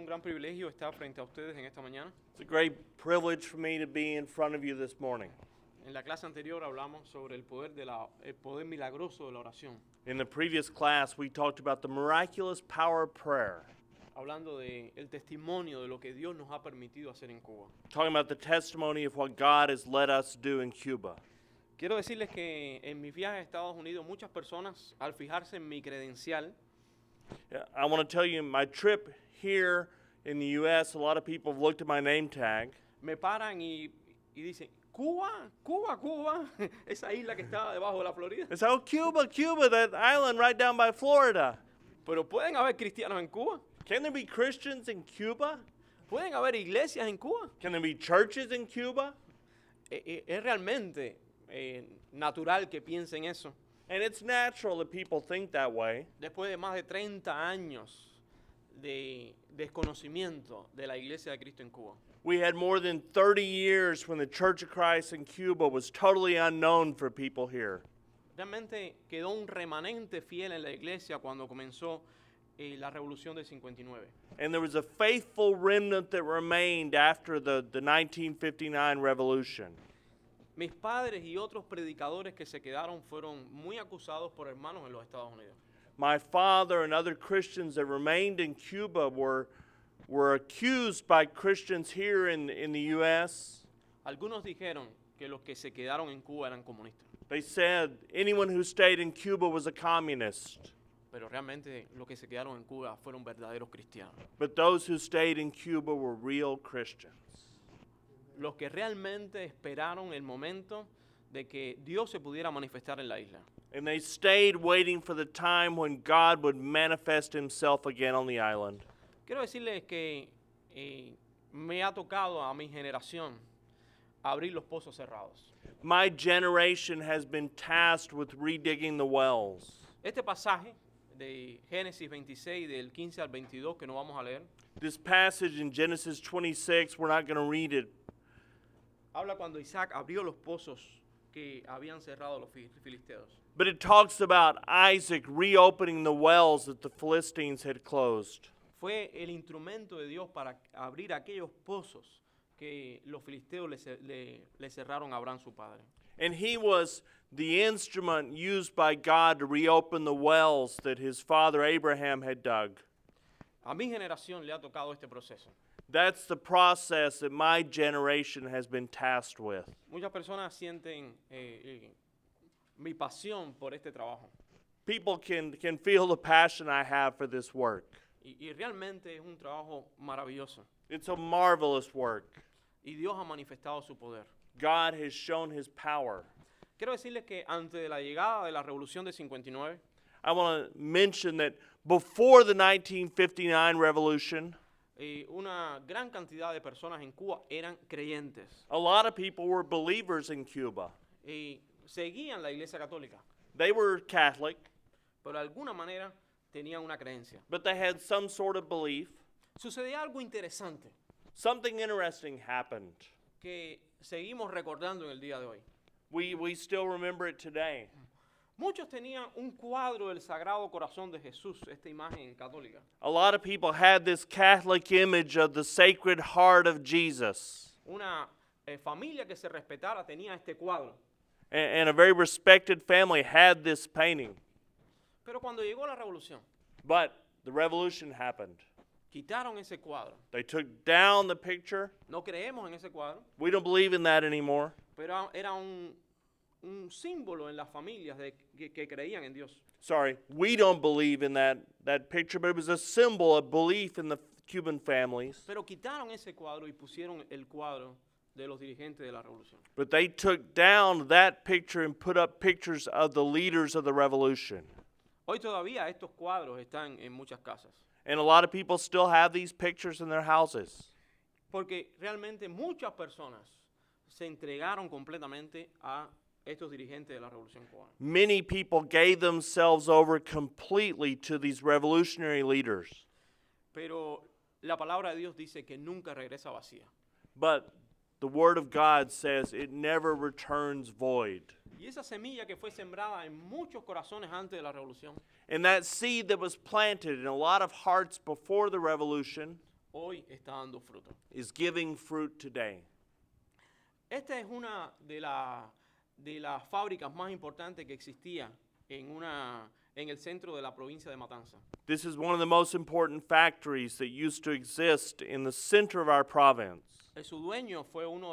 un gran privilegio estar frente a ustedes en esta mañana. It's a great privilege for me to be in front of you this morning. En la clase anterior hablamos sobre el poder milagroso de la oración, In the previous class, we talked about the miraculous power of prayer, hablando de el testimonio de lo que Dios nos ha permitido hacer en Cuba. talking about the testimony of what God has let us do in Cuba. Quiero decirles que en mis viajes a Estados Unidos muchas personas, al fijarse en mi credencial, I want to tell you, my trip here in the U.S., a lot of people have looked at my name tag, me paran y dicen, Cuba, Cuba, Cuba, esa isla que está debajo de la Florida. and say, oh, Cuba, Cuba, that island right down by Florida. Pero pueden haber cristianos en Cuba, Can there be Christians in Cuba? pueden haber iglesias en Cuba. Can there be churches in Cuba? Es realmente natural que piensen eso. And it's natural that people think that way. Después de más de 30 años de desconocimiento de la Iglesia de Cristo en Cuba. We had more than 30 years when the Church of Christ in Cuba was totally unknown for people here. Realmente quedó un remanente fiel en la Iglesia cuando comenzó la Revolución del 59. And there was a faithful remnant that remained after the 1959 revolution. Mis padres y otros predicadores que se quedaron fueron muy acusados por hermanos en los Estados Unidos. My father and other Christians that remained in Cuba were accused by Christians here in the U.S. Algunos dijeron que los que se quedaron en Cuba eran comunistas, They said anyone who stayed in Cuba was a communist. pero realmente los que se quedaron en Cuba fueron verdaderos cristianos. But those who stayed in Cuba were real Christians. Los que realmente esperaron el momento de que Dios se pudiera manifestar en la isla. And they stayed waiting for the time when God would manifest himself again on the island. Quiero decirles que me ha tocado a mi generación abrir los pozos cerrados. My generation has been tasked with redigging the wells. Este pasaje de Génesis 26, del 15 al 22, que no vamos a leer, This passage in Genesis 26, we're not going to read it, habla cuando Isaac abrió los pozos que habían cerrado los filisteos. but it talks about Isaac reopening the wells that the Philistines had closed. Fue el instrumento de Dios para abrir aquellos pozos que los filisteos le cerraron a Abraham su padre. And he was the instrument used by God to reopen the wells that his father Abraham had dug. A mi generación le ha tocado este proceso. That's the process that my generation has been tasked with. Muchas personas sienten mi pasión por este trabajo. People can feel the passion I have for this work. Y realmente es un trabajo maravilloso. It's a marvelous work. Y Dios ha manifestado su poder. God has shown his power. Quiero decirles que antes de la llegada de la Revolución de 59, I want to mention that before the 1959 revolution, una gran cantidad de personas en Cuba eran creyentes. a lot of people were believers in Cuba. Seguían la Iglesia Católica, They were Catholic, pero de alguna manera tenían una creencia. but they had some sort of belief. Sucedía algo interesante Something interesting happened. que seguimos recordando en el día de hoy. We still remember it today. Muchos tenían un cuadro del Sagrado Corazón de Jesús, esta imagen católica. A lot of people had this Catholic image of the Sacred Heart of Jesus. Una familia que se respetara tenía este cuadro. And a very respected family had this painting. Pero cuando llegó la revolución, But the revolution happened. quitaron ese cuadro. They took down the picture. No creemos en ese cuadro, We don't believe in that anymore. pero era un símbolo en las familias que creían en Dios. Sorry, we don't believe in that picture, but it was a symbol of belief in the Cuban families. Pero quitaron ese cuadro y pusieron el cuadro de los dirigentes de la revolución. But they took down that picture and put up pictures of the leaders of the revolution. Hoy todavía estos cuadros están en muchas casas, And a lot of people still have these pictures in their houses. porque realmente muchas personas se entregaron completamente a estos dirigentes de la revolución cubana. Many people gave themselves over completely to these revolutionary leaders. Pero la palabra de Dios dice que nunca regresa vacía. But the Word of God says it never returns void. Y esa semilla que fue sembrada en muchos corazones antes de la revolución, And that seed that was planted in a lot of hearts before the revolution hoy está dando fruto. is giving fruit today. Esta es una de las fábricas más importantes que existía en el centro de la provincia de Matanzas. This is one of the most important factories that used to exist in the center of our province. Su dueño fue uno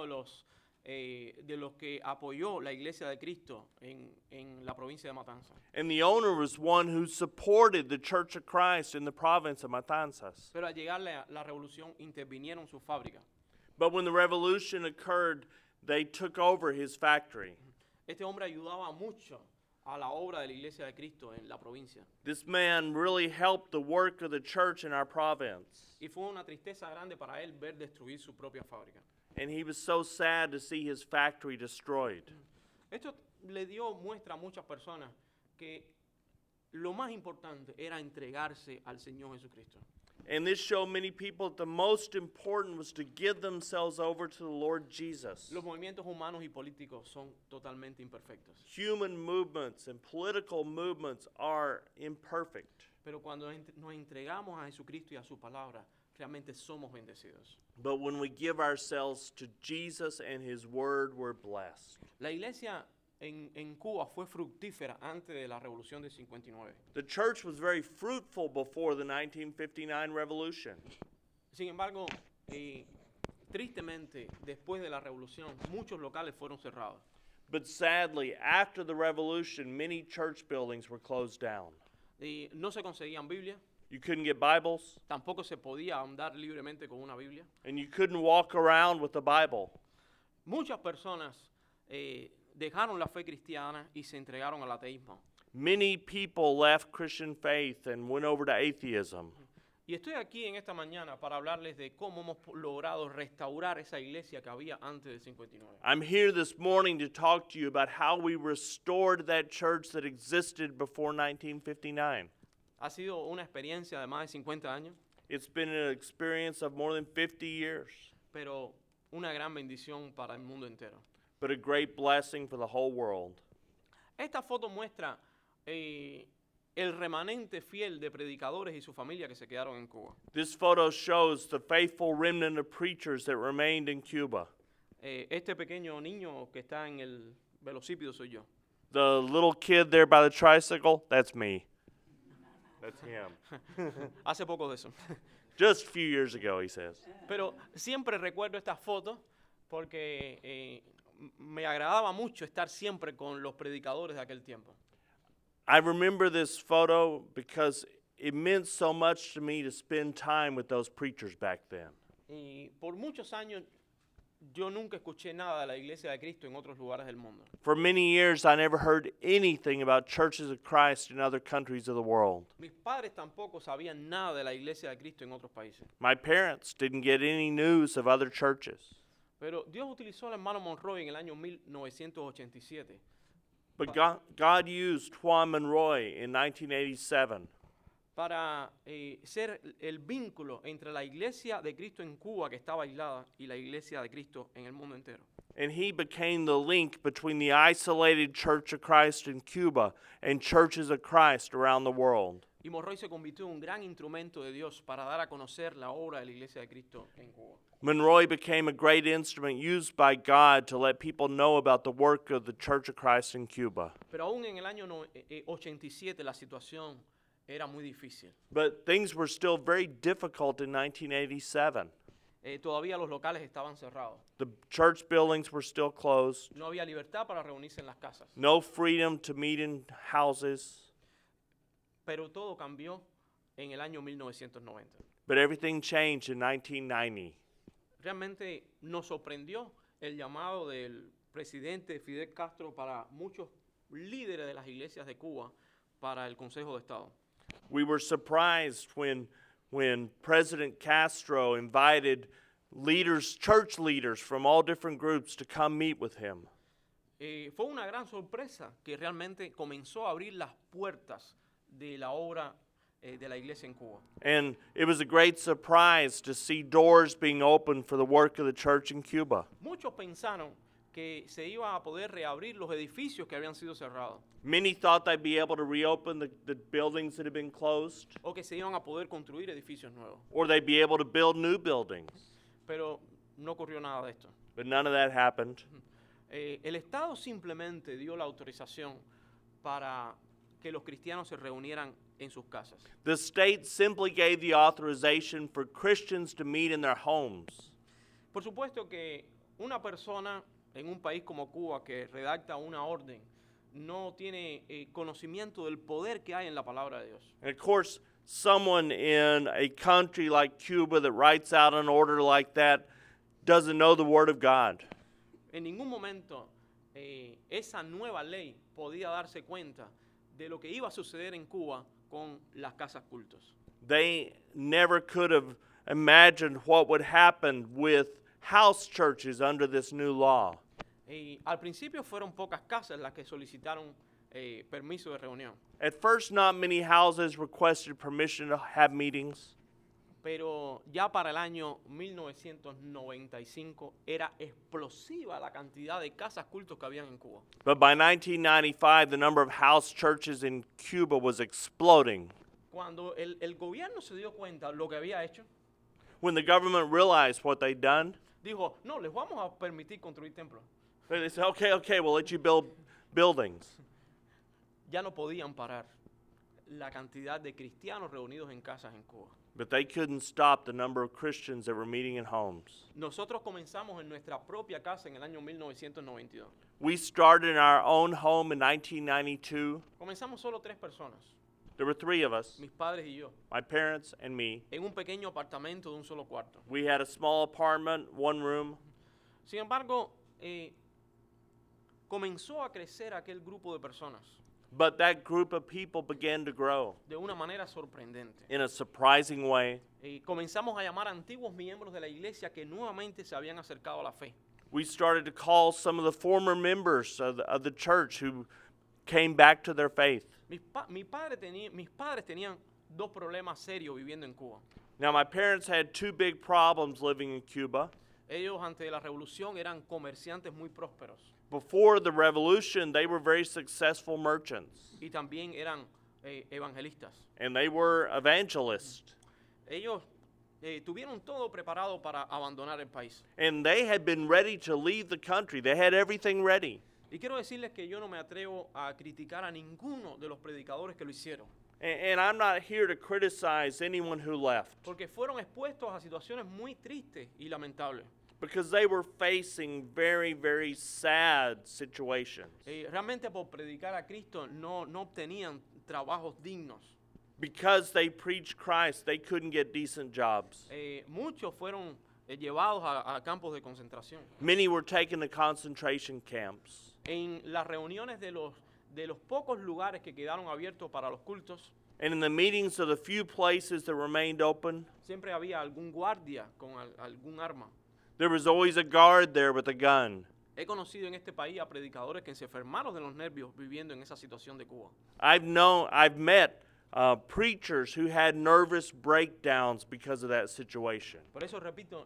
de los que apoyó la Iglesia de Cristo en la provincia de Matanzas. And the owner was one who supported the Church of Christ in the province of Matanzas. Pero al llegar la revolución intervinieron sus fábricas. But when the revolution occurred, they took over his factory. Este hombre ayudaba mucho a la obra de la Iglesia de Cristo en la provincia. This man really helped the work of the church in our province. Y fue una tristeza grande para él ver destruir su propia fábrica. And he was so sad to see his factory destroyed. Esto le dio muestra a muchas personas que lo más importante era entregarse al Señor Jesucristo. And this showed many people that the most important was to give themselves over to the Lord Jesus. Los movimientos humanos y políticos son totalmente imperfectos. Human movements and political movements are imperfect. Pero cuando nos entregamos a Jesucristo y a su palabra, realmente somos bendecidos. But when we give ourselves to Jesus and His Word, we're blessed. La iglesia en Cuba fue fructífera antes de la Revolución del 59. The church was very fruitful before the 1959 revolution. Sin embargo, tristemente, después de la Revolución, muchos locales fueron cerrados. But sadly, after the revolution, many church buildings were closed down. No se conseguían Biblias, You couldn't get Bibles, tampoco se podía andar libremente con una Biblia. and you couldn't walk around with a Bible. Muchas personas dejaron la fe cristiana y se entregaron al ateísmo. Many people left Christian faith and went over to atheism. Y estoy aquí en esta mañana para hablarles de cómo hemos logrado restaurar esa iglesia que había antes del 59. I'm here this morning to talk to you about how we restored that church that existed before 1959. Ha sido una experiencia de más de 50 años, It's been an experience of more than 50 years, pero una gran bendición para el mundo entero. but a great blessing for the whole world. Esta foto muestra el remanente fiel de predicadores y su familia que se quedaron en Cuba. This photo shows the faithful remnant of preachers that remained in Cuba. Este pequeño niño que está en el velocípedo soy yo. The little kid there by the tricycle, that's me. That's him. Hace poco de eso. Just a few years ago, he says. Pero siempre recuerdo esta foto porque me agradaba mucho estar siempre con los predicadores de aquel tiempo. I remember this photo because it meant so much to me to spend time with those preachers back then. Y por muchos años yo nunca escuché nada de la Iglesia de Cristo en otros lugares del mundo. For many years, I never heard anything about churches of Christ in other countries of the world. Mis padres tampoco sabían nada de la Iglesia de Cristo en otros países. My parents didn't get any news of other churches. Pero Dios utilizó al hermano Monroy en el año 1987 But God used Juan Monroy in 1987 para ser el vínculo entre la Iglesia de Cristo en Cuba, que estaba aislada, y la Iglesia de Cristo en el mundo entero. and he became the link between the isolated Church of Christ in Cuba and churches of Christ around the world. Y Monroy se convirtió en un gran instrumento de Dios para dar a conocer la obra de la Iglesia de Cristo en Cuba. Monroy became a great instrument used by God to let people know about the work of the Church of Christ in Cuba. Pero aún en el año 87 la situación era muy difícil. But things were still very difficult in 1987. Todavía los locales estaban cerrados. The church buildings were still closed. No había libertad para reunirse en las casas. No freedom to meet in houses. Pero todo cambió en el año 1990. But everything changed in 1990. Realmente nos sorprendió el llamado del presidente Fidel Castro para muchos líderes de las iglesias de Cuba para el Consejo de Estado. We were surprised when President Castro invited leaders, church leaders from all different groups to come meet with him. Fue una gran sorpresa que realmente comenzó a abrir las puertas de la obra de la iglesia en Cuba. And it was a great surprise to see doors being opened for the work of the church in Cuba. Muchos pensaron que se iba a poder reabrir los edificios que habían sido cerrados, Many thought they'd be able to reopen the buildings that had been closed, o que se iban a poder construir edificios nuevos. or they'd be able to build new buildings. Pero no ocurrió nada de esto. But none of that happened. El Estado simplemente dio la autorización para que los cristianos se reunieran en sus casas. The state simply gave the authorization for Christians to meet in their homes. Por supuesto que una persona en un país como Cuba que redacta una orden no tiene conocimiento del poder que hay en la palabra de Dios. And of course, someone in a country like Cuba that writes out an order like that doesn't know the Word of God. En ningún momento esa nueva ley podía darse cuenta de lo que iba a suceder en Cuba con las casas cultos. They never could have imagined what would happen with house churches under this new law. Al principio fueron pocas casas las que solicitaron permiso de reunión, At first, not many houses requested permission to have meetings, pero ya para el año 1995 era explosiva la cantidad de casas cultos que habían en Cuba. but by 1995, the number of house churches in Cuba was exploding. Cuando el gobierno se dio cuenta de lo que había hecho, When the government realized what they'd done, dijo, no, les vamos a permitir construir templos. they said, okay, we'll let you build buildings. Ya no podían parar la cantidad de cristianos reunidos en casas en Cuba. But they couldn't stop the number of Christians that were meeting in homes. Nosotros comenzamos en nuestra propia casa en el año 1992. We started in our own home in 1992. Comenzamos solo 3 personas, There were 3 of us, mis padres y yo, my parents and me. en un pequeño apartamento de un solo cuarto. We had a small apartment, 1 room. Sin embargo, comenzó a crecer aquel grupo de personas But that group of people began to grow de una manera sorprendente. in a surprising way. Comenzamos a llamar a antiguos miembros de la iglesia que nuevamente se habían acercado a la fe. We started to call some of the former members of the church who came back to their faith. Mis padres tenían 2 problemas serios viviendo en Cuba. Now, my parents had 2 big problems living in Cuba. Ellos ante la revolución eran comerciantes muy prósperos Before the revolution, they were very successful merchants, y también eran evangelistas. and they were evangelists. Ellos tuvieron todo preparado para abandonar el país. And they had been ready to leave the country. They had everything ready. Y quiero decirles que yo no me atrevo a criticar a ninguno de los predicadores que lo hicieron, And I'm not here to criticize anyone who left, porque fueron expuestos a situaciones muy tristes y lamentables. because they were facing very, very sad situations. Realmente por predicar a Cristo no obtenían trabajos dignos. Because they preached Christ, they couldn't get decent jobs. Muchos fueron llevados a campos de concentración. Many were taken to concentration camps. En las reuniones de los pocos lugares que quedaron abiertos para los cultos, And in the meetings of the few places that remained open, siempre había algún guardia con algún arma. there was always a guard there with a gun. He conocido en este país a predicadores que se enfermaron de los nervios viviendo en esa situación de Cuba. I've met preachers who had nervous breakdowns because of that situation. Por eso repito,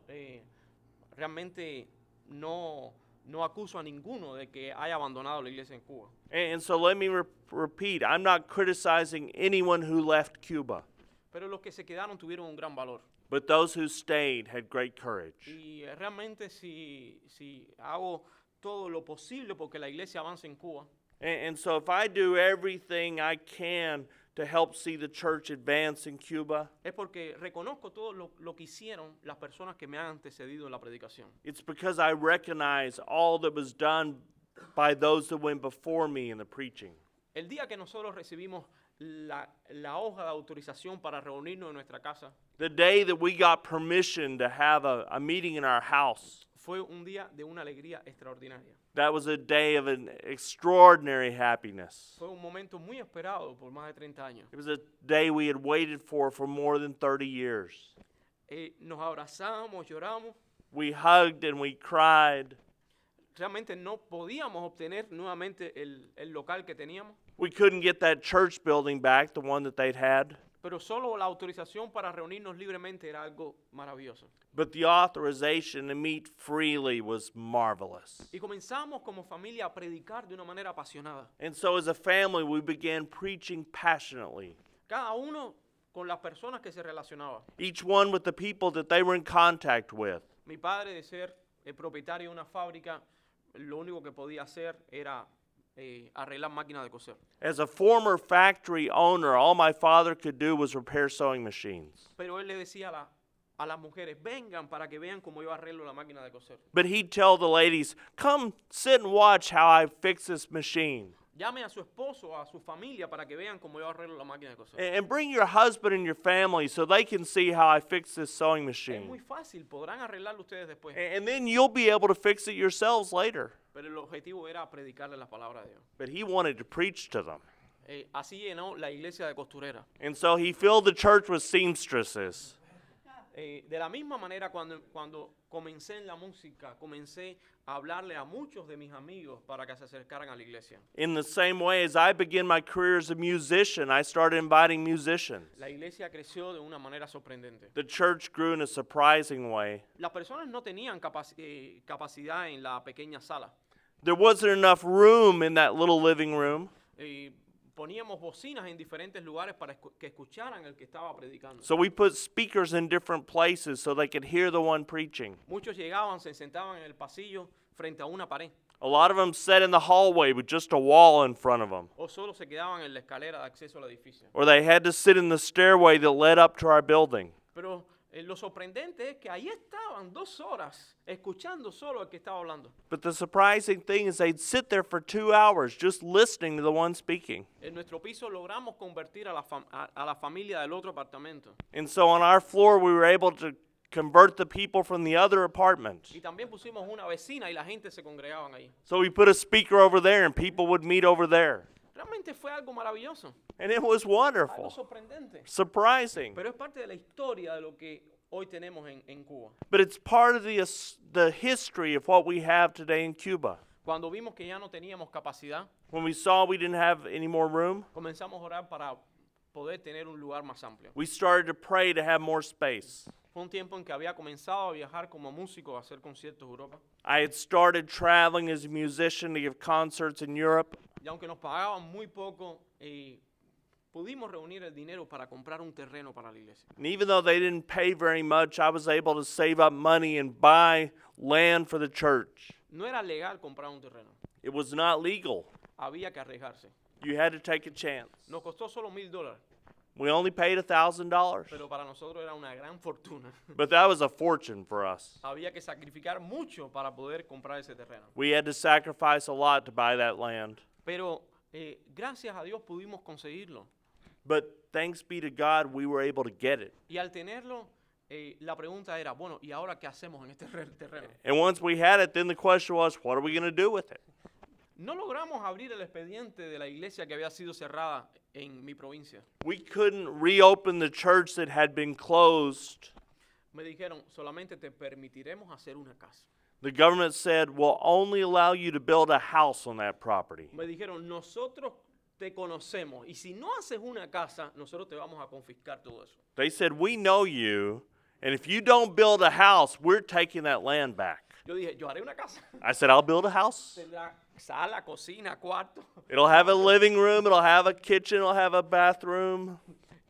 realmente no acuso a ninguno de que haya abandonado la iglesia en Cuba. And so let me repeat, I'm not criticizing anyone who left Cuba, Pero los que se quedaron tuvieron un gran valor. but those who stayed had great courage. Y realmente si hago todo lo posible porque la iglesia avance en Cuba, And so if I do everything I can to help see the church advance in Cuba, es porque reconozco todo lo que hicieron las personas que me han antecedido en la predicación. it's because I recognize all that was done by those that went before me in the preaching. El día que nosotros recibimos la hoja de autorización para reunirnos en nuestra casa, The day that we got permission to have a meeting in our house, fue un día de una alegría extraordinaria. that was a day of an extraordinary happiness. Fue un momento muy esperado por más de 30 años. It was a day we had waited for more than 30 years. Nos abrazamos, lloramos. We hugged and we cried. Realmente no podíamos obtener nuevamente el local que teníamos, We couldn't get that church building back, the one that they'd had. Pero solo la autorización para reunirnos libremente era algo maravilloso. But the authorization to meet freely was marvelous. Y comenzamos como familia a predicar de una manera apasionada. And so as a family, we began preaching passionately, Cada uno con las personas que se relacionaba. each one with the people that they were in contact with. Mi padre, de ser el propietario de una fábrica, lo único que podía hacer era arreglar máquinas de coser. As a former factory owner, all my father could do was repair sewing machines. Pero él le decía a las mujeres, vengan para que vean cómo yo arreglo la máquina de coser. But he'd tell the ladies, come sit and watch how I fix this machine. Llame a su esposo, a su familia, para que vean cómo yo arreglo la máquina de coser. And bring your husband and your family so they can see how I fix this sewing Es muy machine. fácil, podrán arreglarlo ustedes después. And then you'll be able to fix it yourselves later. Pero el objetivo era predicarle la palabra de Dios. But he wanted to preach to them. Así llenó la iglesia de costurera. And so he filled the church with seamstresses. De la misma manera, cuando comencé en la música, comencé a hablarle a muchos de mis amigos para que se acercaran a la iglesia. In the same way, as I began my career as a musician, I started inviting musicians. La iglesia creció de una manera sorprendente. The church grew in a surprising way. Las personas no tenían capacidad en la pequeña sala. There wasn't enough room in that little living room. Poníamos bocinas en diferentes lugares para que escucharan el que estaba predicando. So we put speakers in different places so they could hear the one preaching. Muchos llegaban, se sentaban en el pasillo frente a una pared, A lot of them sat in the hallway with just a wall in front of them. o solo se quedaban en la escalera de acceso al edificio. Or they had to sit in the stairway that led up to our building. Pero lo sorprendente es que ahí estaban 2 horas escuchando solo el que estaba hablando. But the surprising thing is they'd sit there for 2 hours just listening to the one speaking. En nuestro piso logramos convertir a la familia del otro apartamento. And so on our floor, we were able to convert the people from the other apartments. Y también pusimos una vecina y la gente se congregaban ahí. So we put a speaker over there and people would meet over there. Realmente fue algo maravilloso, And it was algo wonderful, sorprendente. surprising. Pero es parte de la historia de lo que hoy tenemos en Cuba. But it's part of the history of what we have today in Cuba. Cuando vimos que ya no teníamos capacidad, When we saw we didn't have any more room, comenzamos a orar para poder tener un lugar más amplio. we started to pray to have more space. Fue un tiempo en que había comenzado a viajar como músico a hacer conciertos en Europa. I had started traveling as a musician to give concerts in Europe. Y aunque nos pagaban muy poco, pudimos reunir el dinero para comprar un terreno para la iglesia. And even though they didn't pay very much, I was able to save up money and buy land for the church. No era legal comprar un terreno, It was not legal. había que arriesgarse. You had to take a chance. Nos costó solo $1,000, We only paid $1,000, pero para nosotros era una gran fortuna. but that was a fortune for us. Había que sacrificar mucho para poder comprar ese terreno. We had to sacrifice a lot to buy that land. Pero gracias a Dios pudimos conseguirlo. But thanks be to God, we were able to get it. Y al tenerlo, la pregunta era, bueno, ¿y ahora qué hacemos en este terreno? And once we had it, then the question was, what are we going to do with it? No logramos abrir el expediente de la iglesia que había sido cerrada en mi provincia. We couldn't reopen the church that had been closed. Me dijeron, solamente te permitiremos hacer una casa. The government said, we'll only allow you to build a house on that property. Me dijeron, nosotros te conocemos y si no haces una casa, nosotros te vamos a confiscar todo eso. They said, we know you, and if you don't build a house, we're taking that land back. Yo dije, yo haré una casa. I said, I'll build a house. Tendrá sala, cocina, cuarto. It'll have a living room, it'll have a kitchen, it'll have a bathroom.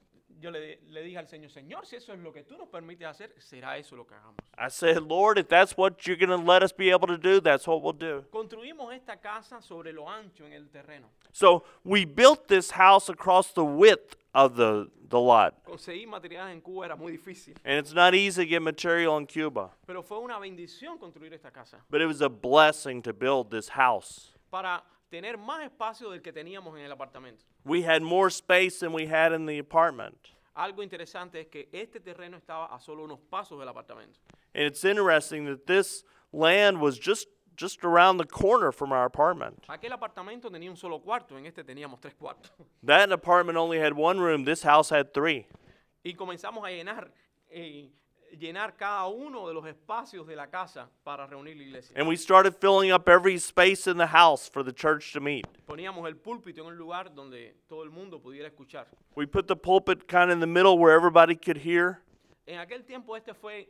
Yo le dije al Señor, Señor, si eso es lo que tú nos permites hacer, será eso lo que hagamos. I said, Lord, if that's what you're going to let us be able to do, that's what we'll do. Construimos esta casa sobre lo ancho en el terreno. So we built this house across the width of the lot. Conseguir materiales en Cuba era muy difícil, And it's not easy to get material in Cuba. pero fue una bendición construir esta casa But it was a blessing to build this house. para tener más espacio del que teníamos en el apartamento. We had more space than we had in the apartment. Algo interesante es que este terreno estaba a solo unos pasos del apartamento. And it's interesting that this land was just around the corner from our apartment. Aquel apartamento tenía un solo cuarto, en este teníamos 3 cuartos. That apartment only had one room. This house had 3. Y comenzamos a llenar llenar cada uno de los espacios de la casa para reunir la iglesia. And we started filling up every space in the house for the church to meet. Poníamos el púlpito en un lugar donde todo el mundo pudiera escuchar. We put the pulpit kind of in the middle where everybody could hear. En aquel tiempo esta fue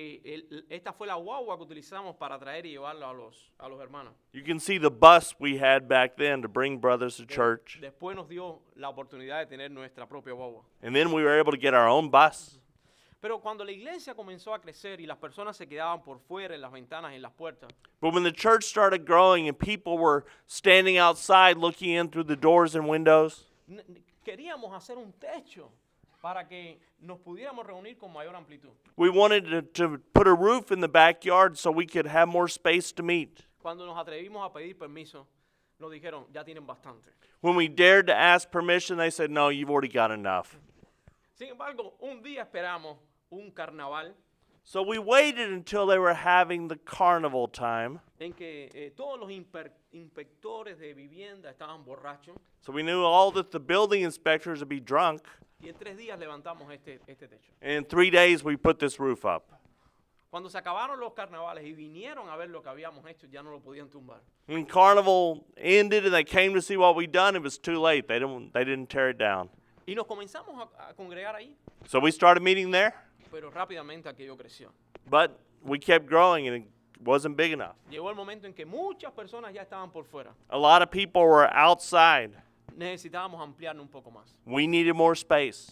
la guagua que utilizamos para traer y llevarlo a los hermanos. You can see the bus we had back then to bring brothers to church. Después nos dio la oportunidad de tener nuestra propia guagua. And then we were able to get our own bus. Pero cuando la iglesia comenzó a crecer y las personas se quedaban por fuera en las ventanas y en las puertas, But when the church started growing and people were standing outside looking in through the doors and windows, queríamos hacer un techo para que nos pudiéramos reunir con mayor amplitud. we wanted to put a roof in the backyard so we could have more space to meet. Cuando nos atrevimos a pedir permiso, nos dijeron, ya tienen bastante. When we dared to ask permission, they said, no, you've already got enough. Sin embargo, un día esperamos un carnaval So we waited until they were having the carnival time. en que todos los inspectores de vivienda estaban borrachos So we knew all that the building inspectors would be drunk. y en 3 días levantamos este techo. And in 3 days, we put this roof up. Cuando se acabaron los carnavales y vinieron a ver lo que habíamos hecho, ya no lo podían tumbar. When carnival ended and they came to see what we'd done, it was too late. They didn't tear it down. Y nos comenzamos a congregar ahí, So we started meeting there, pero rápidamente aquello creció. but we kept growing and it wasn't big enough. Llegó el momento en que muchas personas ya estaban por fuera. A lot of people were outside. Necesitábamos ampliarnos un poco más. We needed more space.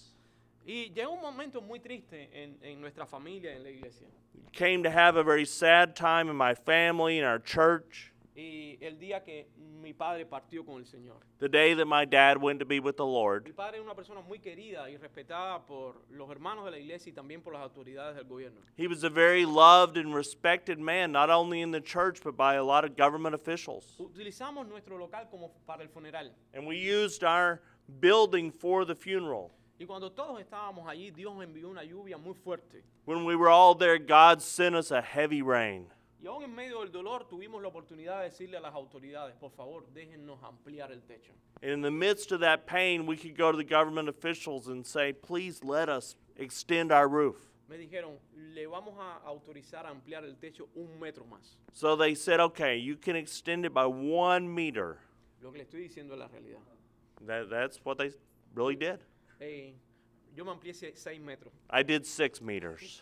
Y llegó un momento muy triste en nuestra familia, en la iglesia. Came to have a very sad time in my family, in our church, Y el día que mi padre partió con el Señor. the day that my dad went to be with the Mi Lord. padre es una persona muy querida y respetada por los hermanos de la iglesia y también por las autoridades del gobierno. He was a very loved and respected man, not only in the church, but by a lot of government officials. Utilizamos nuestro local como para el funeral. And we used our building for the funeral. Y cuando todos estábamos allí, Dios envió una lluvia muy fuerte. When we were all there, God sent us a heavy rain. Y aún en medio del dolor tuvimos la oportunidad de decirle a las autoridades, por favor, déjennos ampliar el techo. And in the midst of that pain, we could go to the government officials and say, please let us extend our roof. Me dijeron, le vamos a autorizar a ampliar el techo 1 metro más. So they said, okay, you can extend it by 1 meter. Lo que le estoy diciendo es la realidad. That's what they really did. Yo me amplié 6 metros. I did 6 meters.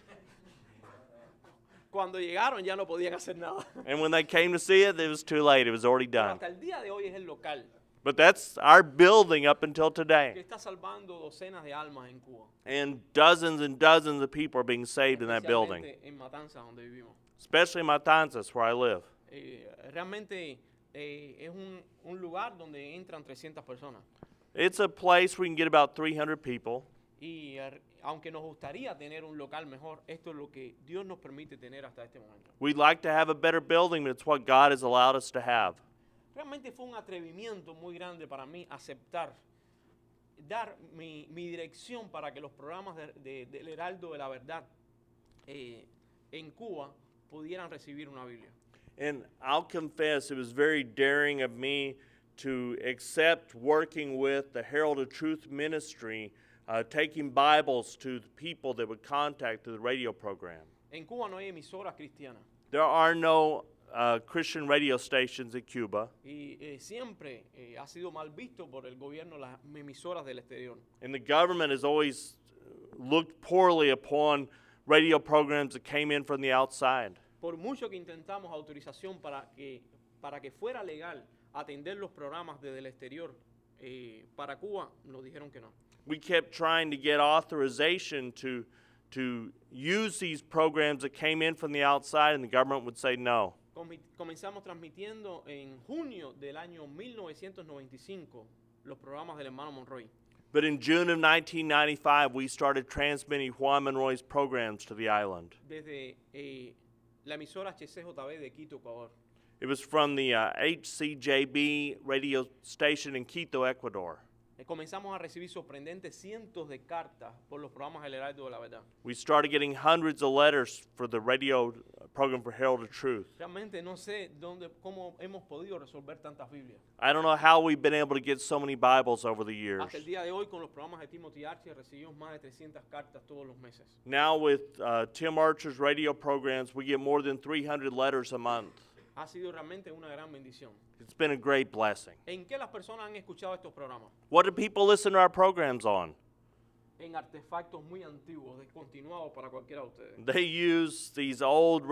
Cuando llegaron ya no podían hacer nada. And when they came to see it, it was too late. It was already Pero done. hasta el día de hoy es el local But that's our building up until que today. está salvando docenas de almas en Cuba. And dozens of people are being saved in that building. Especialmente en Matanzas, donde vivimos. Especially in Matanzas, where I live. Realmente es un lugar donde entran 300 personas. It's a place where we can get about 300 people. Y aunque nos gustaría tener un local mejor, esto es lo que Dios nos permite tener hasta este momento. We'd like to have a better building, but it's what God has allowed us to have. Realmente fue un atrevimiento muy grande para mí aceptar, dar mi dirección para que los programas del Heraldo de la Verdad en Cuba pudieran recibir una Biblia. And I'll confess, it was very daring of me to accept working with the Herald of Truth ministry, taking Bibles to the people that would contact through the radio program. En Cuba no hay emisoras cristianas There are no Christian radio stations in Cuba, y siempre ha sido mal visto por el gobierno las emisoras del exterior. and the government has always looked poorly upon radio programs that came in from the outside. Por mucho que intentamos autorización para que fuera legal atender los programas desde el exterior para Cuba, nos dijeron que no. We kept trying to get authorization to use these programs that came in from the outside, and the government would say no. Comenzamos transmitiendo en junio del año 1995 los programas del hermano Monroy. But in June of 1995, we started transmitting Juan Monroy's programs to the island. Desde la emisora HCJB de Quito, Ecuador. It was from the HCJB radio station in Quito, Ecuador. Comenzamos a recibir sorprendentes cientos de cartas por los programas del Heraldo de la Verdad. We started getting hundreds of letters for the radio program for Herald of Truth. Realmente no sé cómo hemos podido resolver tantas Biblias. I don't know how we've been able to get so many Bibles over the years. Hasta el día de hoy, con los programas de Timothy Archer, recibimos más de 300 cartas todos los meses. Now with Tim Archer's radio programs, we get more than 300 letters a month. Ha sido realmente una gran bendición. It's been a great blessing. ¿En qué las personas han escuchado estos programas? What do people listen to our programs on? En artefactos muy antiguos, descontinuados para cualquiera de ustedes. They use these old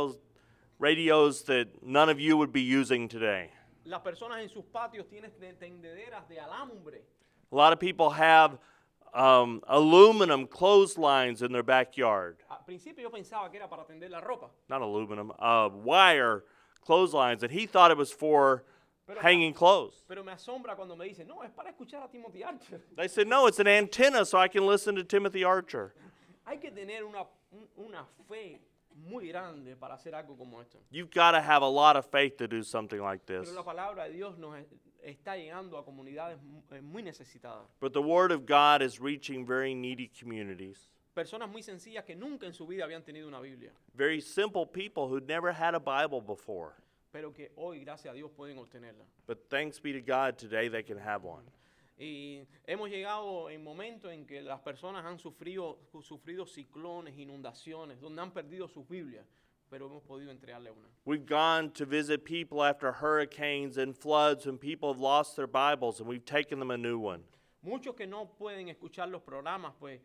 radios that none of you would be using today. Las personas en sus patios tienen tendederas de alambre. A lot of people have aluminum clotheslines in their backyard. Al principio yo pensaba que era para tender la ropa. Not aluminum, wire clotheslines, and he thought it was for hanging clothes. Pero me asombra cuando me dicen, no, es para escuchar a Timothy Archer. They said, no, it's an antenna so I can listen to Timothy Archer. Hay que tener una fe muy grande para hacer algo como esto. You've got to have a lot of faith to do something like this. Pero la palabra de Dios nos está llegando a comunidades muy necesitadas. But the Word of God is reaching very needy communities. Personas muy sencillas que nunca en su vida habían tenido una Biblia, Very simple people who'd never had a Bible before. pero que hoy, gracias a Dios, pueden obtenerla. But thanks be to God, today they can have one. Y hemos llegado en momentos en que las personas han sufrido ciclones, inundaciones, donde han perdido sus Biblias, pero hemos podido entregarle una. We've gone to visit people after hurricanes and floods when people have lost their Bibles, and we've taken them a new one. Muchos que no pueden escuchar los programas, pues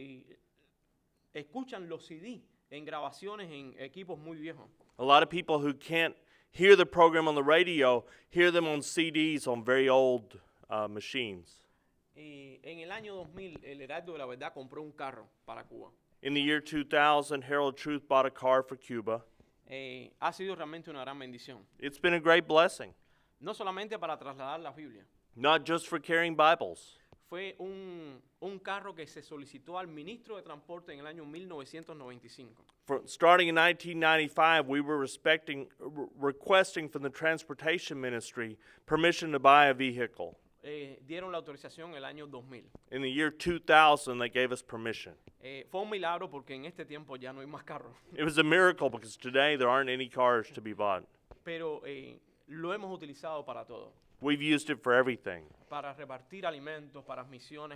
escuchan los CD en grabaciones en equipos muy viejos. A lot of people who can't hear the program on the radio hear them on CDs on very old machines. En el año 2000, el Heraldo de la Verdad compró un carro para Cuba. In the year 2000, Herald of Truth bought a car for Cuba. Ha sido realmente una gran bendición. It's been a great blessing, No solamente para trasladar la Biblia. not just for carrying Bibles. Fue un carro que se solicitó al ministro de Transporte en el año 1995. Starting in 1995, we were requesting from the Transportation Ministry permission to buy a vehicle. Dieron la autorización el año 2000. In the year 2000, they gave us permission. Fue un milagro porque en este tiempo ya no hay más carros. It was a miracle because today there aren't any cars to be bought. Pero lo hemos utilizado para todo. We've used it for everything. Para repartir alimentos, para misiones,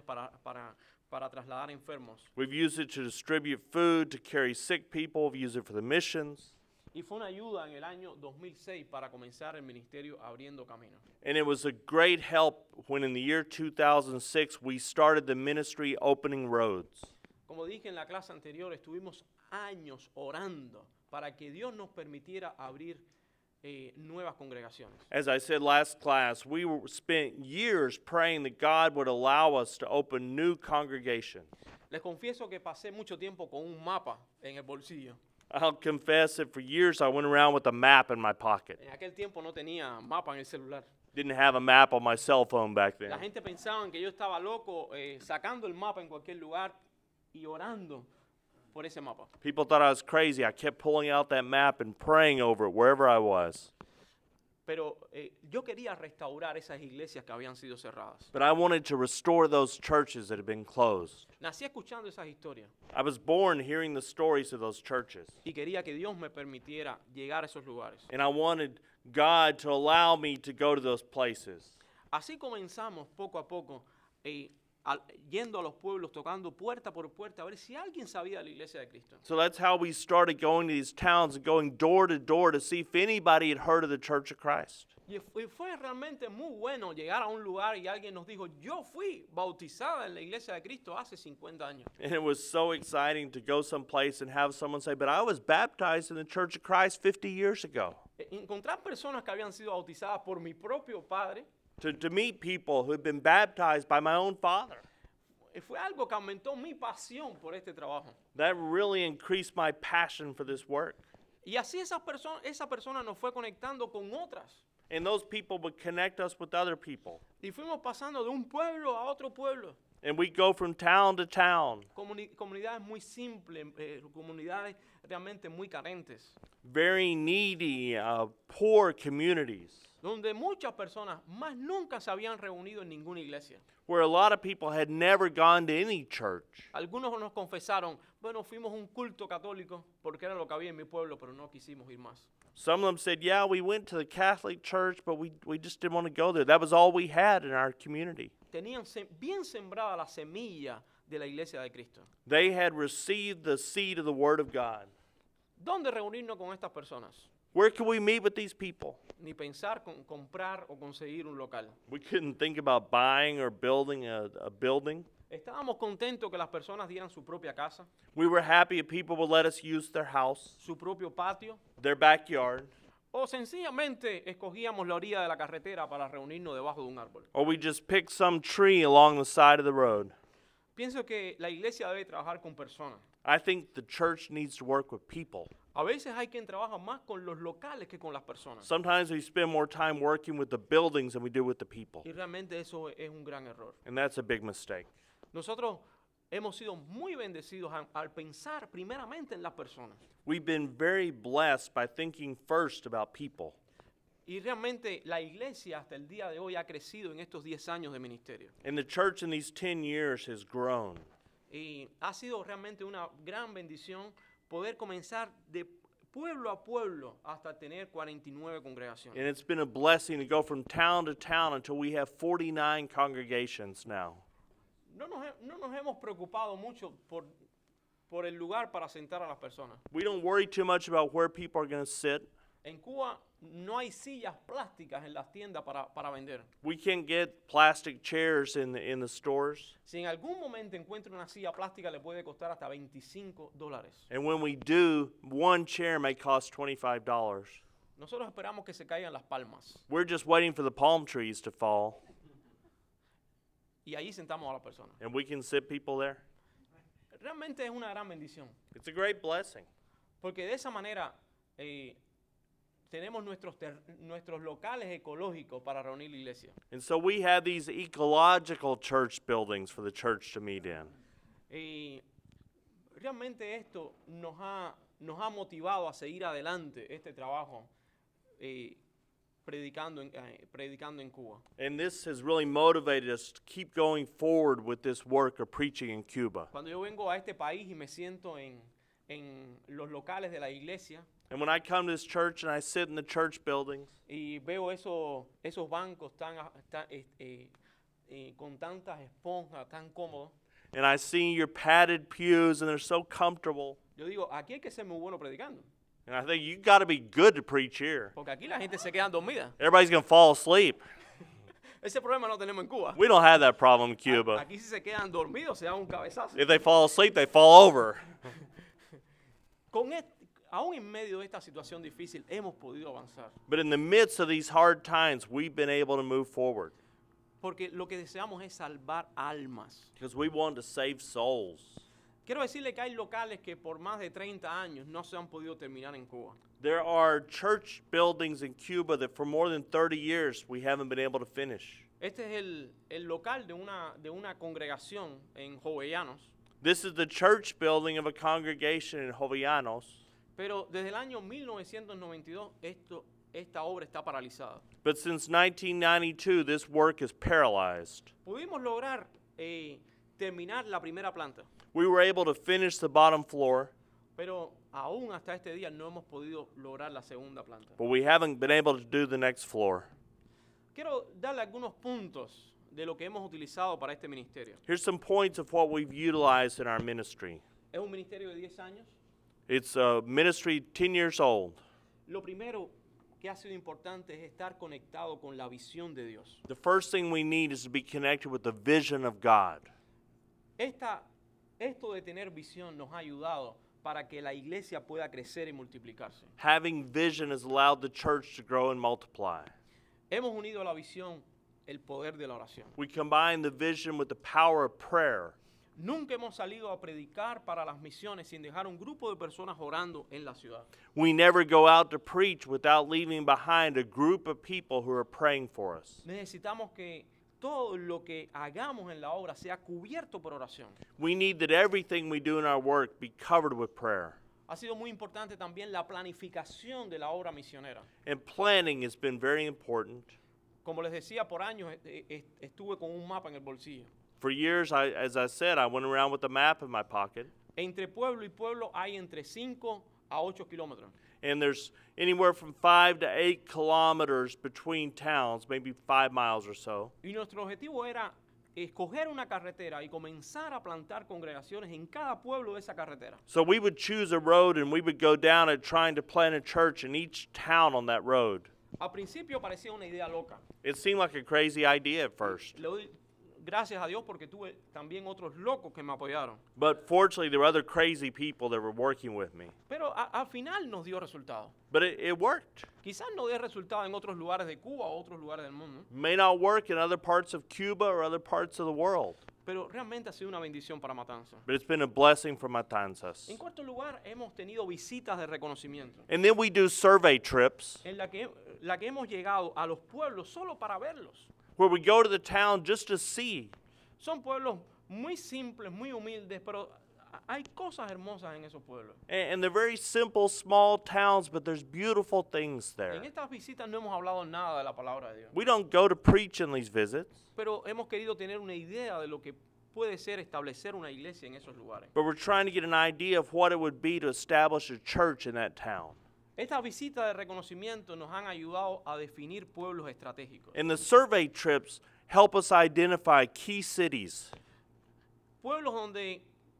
para trasladar enfermos. We've used it to distribute food, to carry sick people. We've used it for the missions. Y fue una ayuda en el año 2006 para comenzar el ministerio Abriendo Camino. And it was a great help when in the year 2006 we started the ministry Opening Roads. Como dije en la clase anterior, estuvimos años orando para que Dios nos permitiera abrir nuevas congregaciones. As I said last class, we spent years praying that God would allow us to open new congregations. Les confieso que pasé mucho tiempo con un mapa en el bolsillo. I'll confess that for years I went around with a map in my pocket. En aquel tiempo no tenía mapa en el celular. Didn't have a map on my cell phone back La then. gente pensaba que yo estaba loco sacando el mapa en cualquier lugar y orando por ese mapa. People thought I was crazy. I kept pulling out that map and praying over it wherever I was. Pero yo quería restaurar esas iglesias que habían sido cerradas. But I wanted to restore those churches that had been closed. Nací escuchando esas historias I was born hearing the stories of those churches. y quería que Dios me permitiera llegar a esos lugares. And I wanted God to allow me to go to those places. Así comenzamos poco a poco yendo a los pueblos, tocando puerta por puerta, a ver si alguien sabía de la iglesia de Cristo. So that's how we started going to these towns and going door to door to see if anybody had heard of the Church of Christ. Y fue realmente muy bueno llegar a un lugar y alguien nos dijo, yo fui bautizada en la iglesia de Cristo hace 50 años. And it was so exciting to go someplace and have someone say, but I was baptized in the Church of Christ 50 years ago. Encontrar personas que habían sido bautizadas por mi propio padre To meet people who had been baptized by my own father. fue algo que aumentó mi pasión por este trabajo. That really increased my passion for this work. Y así esa persona nos fue conectando con otras. And those people would connect us with other people. Y fuimos pasando de un pueblo a otro pueblo. And we'd go from town to town. Comunidades muy simples, comunidades realmente muy carentes. very needy, poor communities, donde muchas personas más nunca se habían reunido en ninguna iglesia. where a lot of people had never gone to any church. Algunos nos confesaron, bueno, fuimos a un culto católico porque era lo que había en mi pueblo, pero no quisimos ir más. Some of them said, yeah, we went to the Catholic church, but we just didn't want to go there. That was all we had in our community. Tenían bien sembrada la semilla de la iglesia de Cristo. They had received the seed of the Word of God. ¿Dónde reunirnos con estas personas? Where can we meet with these people? Ni pensar con comprar o conseguir un local. We couldn't think about buying or building a building. Estábamos contentos que las personas dieran su propia casa, We were happy if people would let us use their house, su propio patio, their backyard, o sencillamente escogíamos la orilla de la carretera para reunirnos debajo de un árbol. or we just picked some tree along the side of the road. Pienso que la iglesia debe trabajar con personas. I think the church needs to work with people. A veces hay quien trabaja más con los locales que con las personas. Sometimes we spend more time working with the buildings than we do with the people, Y realmente eso es un gran error. and that's a big mistake. Nosotros hemos sido muy bendecidos al pensar primeramente en las personas. We've been very blessed by thinking first about people. Y realmente la iglesia hasta el día de hoy ha crecido en estos 10 años de ministerio. And the church in these 10 years has grown. Y ha sido realmente una gran bendición poder comenzar de pueblo a pueblo hasta tener 49 congregaciones. And it's been a blessing to go from town to town until we have 49 congregations now. No nos hemos preocupado mucho por el lugar para sentar a las personas. We don't worry too much about where people are going to sit. En Cuba no hay sillas plásticas en las tiendas para vender. We can't get plastic chairs in the stores. Si en algún momento encuentra una silla plástica le puede costar hasta $25. And when we do, one chair may cost $25. Nosotros esperamos que se caigan las palmas We're just waiting for the palm trees to fall, y ahí sentamos a las personas. and we can sit people there. Realmente es una gran bendición, It's a great blessing. porque de esa manera tenemos nuestros locales ecológicos para reunir la iglesia. And so we have these ecological church buildings for the church to meet in. Y realmente esto nos ha motivado a seguir adelante este trabajo predicando en Cuba. And this has really motivated us to keep going forward with this work of preaching in Cuba. Cuando yo vengo a este país y me siento en los locales de la iglesia And when I come to this church and I sit in the church buildings, y veo esos bancos con tantas esponjas, tan cómodos, and I see your padded pews and they're so comfortable, yo digo, aquí hay que ser muy bueno predicando, and I think you got to be good to preach here. porque aquí la gente se queda dormida. Everybody's going to fall asleep. Ese problema no tenemos en Cuba. We don't have that problem in Cuba. Aquí si se quedan dormidos se dan un cabezazo. If they fall asleep, they fall over. Aún en medio de esta situación difícil hemos podido avanzar, But in the midst of these hard times, we've been able to move forward porque lo que deseamos es salvar almas. because we want to save souls. Quiero decirle que hay locales que por más de 30 años no se han podido terminar en Cuba. There are church buildings in Cuba that for more than 30 years we haven't been able to finish. Este es el local de una congregación en Jovellanos, This is the church building of a congregation in Jovellanos. pero desde el año 1992 esta obra está paralizada. But since 1992, this work is paralyzed. Pudimos lograr terminar la primera planta, We were able to finish the bottom floor, pero aún hasta este día no hemos podido lograr la segunda planta. but we haven't been able to do the next floor. Quiero darle algunos puntos de lo que hemos utilizado para este ministerio. Here's some points of what we've utilized in our ministry. Es un ministerio de 10 años. It's a ministry 10 years old. Lo primero que ha sido importante es estar conectado con la visión de Dios. The first thing we need is to be connected with the vision of God. Esto de tener visión nos ha ayudado para que la iglesia pueda crecer y multiplicarse. Having vision has allowed the church to grow and multiply. Hemos unido a la visión el poder de la oración. We combine the vision with the power of prayer. Nunca hemos salido a predicar para las misiones sin dejar un grupo de personas orando en la ciudad. We never go out to preach without leaving behind a group of people who are praying for us. Necesitamos que todo lo que hagamos en la obra sea cubierto por oración. We need that everything we do in our work be covered with prayer. Ha sido muy importante también la planificación de la obra misionera. And planning has been very important. Como les decía, por años estuve con un mapa en el bolsillo. For years, as I said, I went around with a map in my pocket. Entre pueblo y pueblo hay entre 5 a 8 kilómetros. And there's anywhere from 5 to 8 kilometers between towns, maybe 5 miles or so. Y nuestro objetivo era escoger una carretera y comenzar a plantar congregaciones en cada pueblo de esa carretera. So we would choose a road and we would go down it trying to plant a church in each town on that road. Al principio parecía una idea loca. It seemed like a crazy idea at first. Le doy gracias a Dios porque tuve también otros locos que me apoyaron. But fortunately, there were other crazy people that were working with me. Pero al final nos dio resultado. But it worked. Quizás no dé resultado en otros lugares de Cuba o otros lugares del mundo, May not work in other parts of Cuba or other parts of the world. pero realmente ha sido una bendición para Matanzas. But it's been a blessing for Matanzas. En cuarto lugar, hemos tenido visitas de reconocimiento, And then we do survey trips en la que hemos llegado a los pueblos solo para verlos. where we go to the town just to see. Son pueblos muy simples, muy humildes, pero hay cosas hermosas en esos pueblos. And they're very simple, small towns, but there's beautiful things there. En estas visitas no hemos hablado nada de la palabra de Dios, We don't go to preach in these visits, pero hemos querido tener una idea de lo que puede ser establecer una iglesia en esos lugares. but we're trying to get an idea of what it would be to establish a church in that town. Estas visitas de reconocimiento nos han ayudado a definir pueblos estratégicos. And the survey trips help us identify key cities, Pueblos donde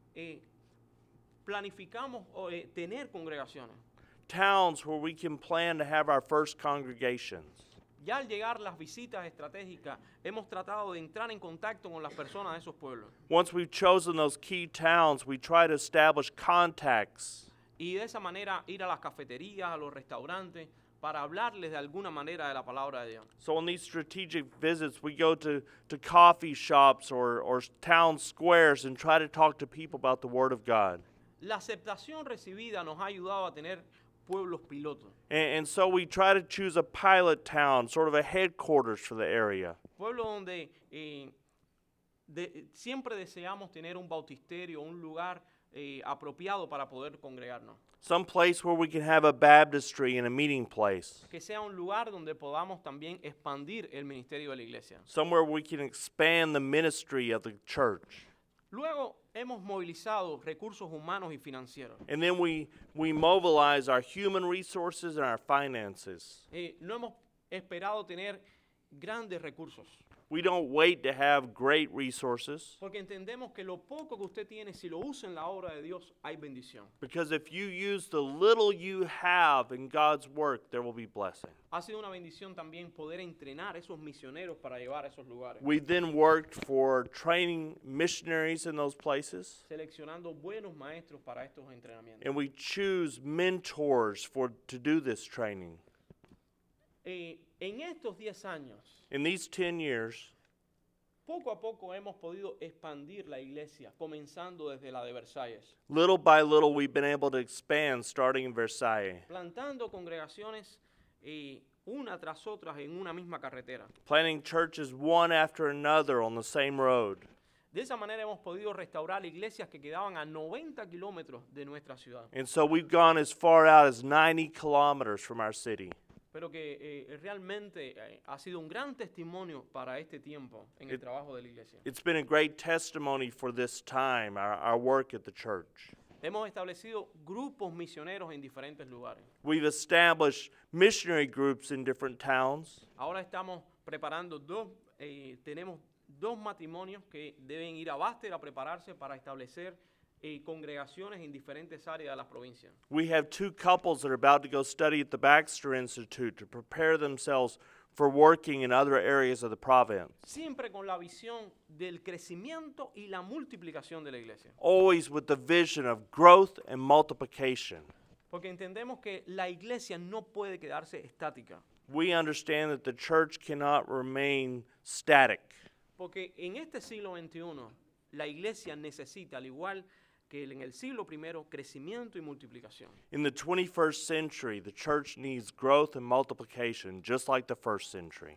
planificamos tener congregaciones. towns where we can plan to have our first congregations. Ya al llegar las visitas estratégicas, hemos tratado de entrar en contacto con las personas de esos pueblos. Once we've chosen those key towns, we try to establish contacts Y de esa manera ir a las cafeterías, a los restaurantes, para hablarles de alguna manera de la palabra de Dios. So on these strategic visits, we go to coffee shops or town squares and try to talk to people about the Word of God. La aceptación recibida nos ha ayudado a tener pueblos pilotos. And so we try to choose a pilot town, sort of a headquarters for the area. Pueblos donde siempre deseamos tener un bautisterio, un lugar apropiado para poder congregarnos. Some place where we can have a baptistry and a meeting place. Que sea un lugar donde podamos también expandir el ministerio de la iglesia. Somewhere we can expand the ministry of the church. Luego hemos movilizado recursos humanos y financieros. And then we mobilize our human resources and our finances. No hemos esperado tener grandes recursos, We don't wait to have great resources, porque entendemos que lo poco que usted tiene, si lo usa en la obra de Dios, hay bendición. because if you use the little you have in God's work, there will be blessing. Ha sido una bendición también poder entrenar esos misioneros para llevar a esos lugares, We then worked for training missionaries in those places, seleccionando buenos maestros para estos entrenamientos. and we choose mentors to do this training. En estos 10 años, In these 10 years, poco a poco hemos podido expandir la iglesia, comenzando desde la de Versalles, little by little, we've been able to expand starting in Versailles, plantando congregaciones una tras otra en una misma carretera. planting churches one after another on the same road. De esa manera hemos podido restaurar iglesias que quedaban a 90 kilómetros de nuestra ciudad, And so we've gone as far out as 90 kilometers from our city. pero que realmente ha sido un gran testimonio para este tiempo en el trabajo de la iglesia. It's been a great testimony for this time, our work at the church. Hemos establecido grupos misioneros en diferentes lugares. We've established missionary groups in different towns. Ahora estamos preparando tenemos dos matrimonios que deben ir a Baster a prepararse para establecer congregaciones en diferentes áreas de las provincias. We have 2 couples that are about to go study at the Baxter Institute to prepare themselves for working in other areas of the province. Siempre con la visión del crecimiento y la multiplicación de la iglesia. Always with the vision of growth and multiplication. Porque entendemos que la iglesia no puede quedarse estática. We understand that the church cannot remain static. Porque en este siglo XXI, la iglesia necesita, al igual que en el siglo I, crecimiento y multiplicación. In the 21st century, the church needs growth and multiplication, just like the first century.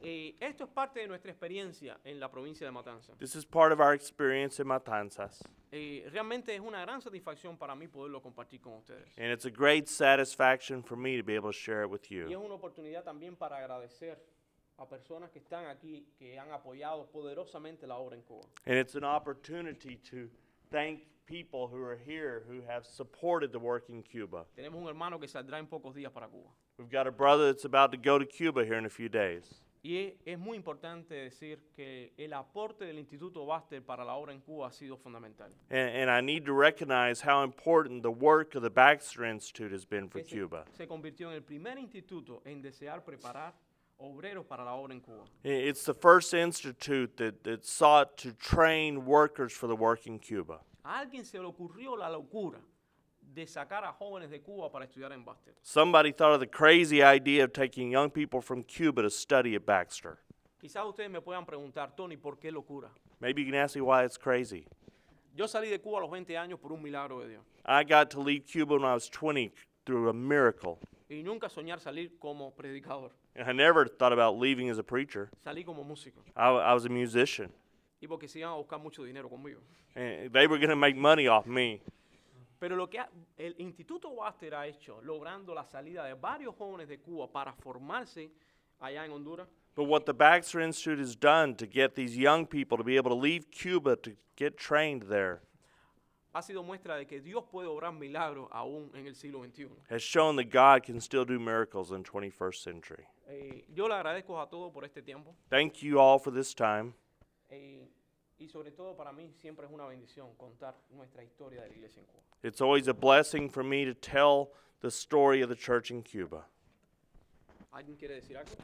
Esto es parte de nuestra experiencia en la provincia de Matanzas. This is part of our experience in Matanzas. Realmente es una gran satisfacción para mí poderlo compartir con ustedes. And it's a great satisfaction for me to be able to share it with Y es you. una oportunidad también para agradecer a personas que están aquí, que han apoyado poderosamente la obra en Cuba. And it's an opportunity to thank people who are here who have supported the work in Cuba. Tenemos un hermano que saldrá en pocos días para Cuba. We've got a brother that's about to go to Cuba here in a few days. Y es muy importante decir que el aporte del Instituto Baxter para la obra en Cuba ha sido fundamental. And I need to recognize how important the work of the Baxter Institute has been for Cuba. Se convirtió en el primer instituto en desear preparar obreros para la obra en Cuba. It's the first institute that sought to train workers for the work in Cuba. A alguien se le ocurrió la locura de sacar a jóvenes de Cuba para estudiar en Baxter. Somebody thought of the crazy idea of taking young people from Cuba to study at Baxter. Quizás ustedes me puedan preguntar, Tony, ¿por qué locura? Maybe you can ask me why it's crazy. Yo salí de Cuba a los 20 años por un milagro de Dios. I got to leave Cuba when I was 20 through a miracle. Y nunca soñar salir como predicador. And I never thought about leaving as a preacher. Salí como músico. I was a musician. Y porque se iban a buscar mucho dinero conmigo. And they were going to make money off me. Pero lo que el Instituto Baxter ha hecho, logrando la salida de varios jóvenes de Cuba para formarse allá en Honduras, But what the Baxter Institute has done to get these young people to be able to leave Cuba to get trained there ha sido muestra de que Dios puede obrar milagros aún en el siglo XXI. has shown that God can still do miracles in the 21st century. Yo le agradezco a todos por este tiempo. Thank you all for this time. Y sobre todo para mí siempre es una bendición contar nuestra historia de la iglesia en Cuba. It's always a blessing for me to tell the story of the church in Cuba. ¿Alguien quiere decir algo?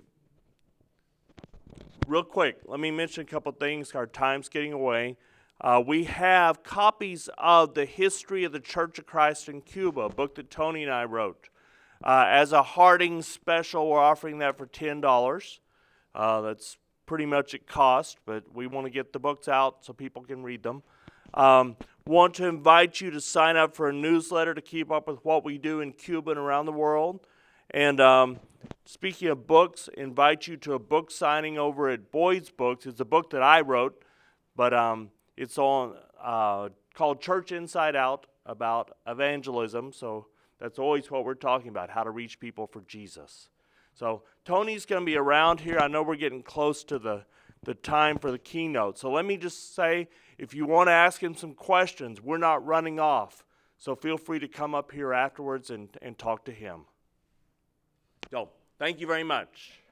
Real quick, let me mention a couple things. Our time's getting away. We have copies of the History of the Church of Christ in Cuba, a book that Tony and I wrote. As a Harding special, we're offering that for $10. That's pretty much at cost, but we want to get the books out so people can read them. Want to invite you to sign up for a newsletter to keep up with what we do in Cuba and around the world. And speaking of books, invite you to a book signing over at Boyd's Books. It's a book that I wrote, but it's on called Church Inside Out, about evangelism. So that's always what we're talking about, how to reach people for Jesus. So Tony's going to be around here. I know we're getting close to the time for the keynote. So let me just say, if you want to ask him some questions, we're not running off. So feel free to come up here afterwards and talk to him. So thank you very much.